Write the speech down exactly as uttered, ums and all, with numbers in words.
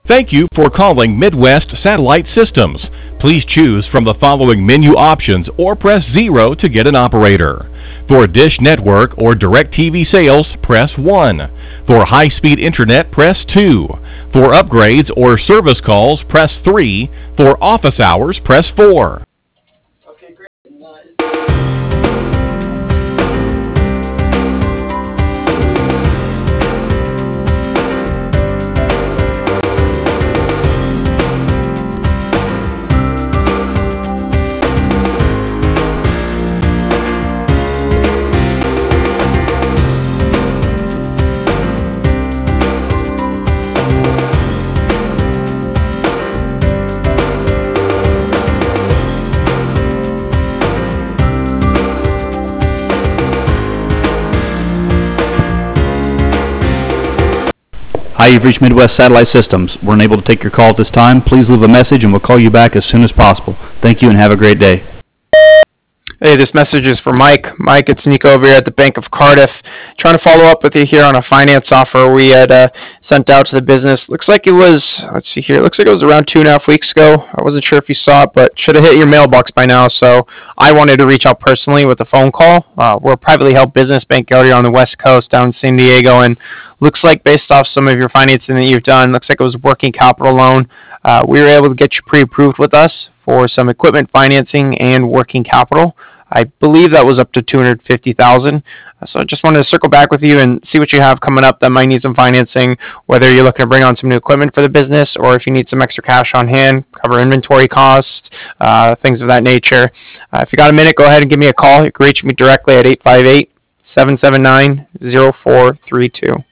Thank you for calling Midwest Satellite Systems. Please choose from the following menu options or press zero to get an operator. For Dish Network or DirecTV sales, press one. For high-speed internet, press two. For upgrades or service calls, press three. For office hours, press four. Okay, great. Hi, you've reached Midwest Satellite Systems. We're unable to take your call at this time. Please leave a message and we'll call you back as soon as possible. Thank you and have a great day. Hey, this message is for Mike. Mike, it's Nico over here at the Bank of Cardiff. Trying to follow up with you here on a finance offer we had uh, sent out to the business. Looks like it was, let's see here, looks like it was around two and a half weeks ago. I wasn't sure if you saw it, but should have hit your mailbox by now. So I wanted to reach out personally with a phone call. Uh, we're a privately held business bank out here on the West Coast down in San Diego, and looks like based off some of your financing that you've done, looks like it was a working capital loan. Uh, we were able to get you pre-approved with us for some equipment financing and working capital. I believe that was up to two hundred fifty thousand dollars. So I just wanted to circle back with you and see what you have coming up that might need some financing, whether you're looking to bring on some new equipment for the business or if you need some extra cash on hand, cover inventory costs, uh, things of that nature. Uh, if you got a minute, go ahead and give me a call. You can reach me directly at eight five eight, seven seven nine, zero four three two.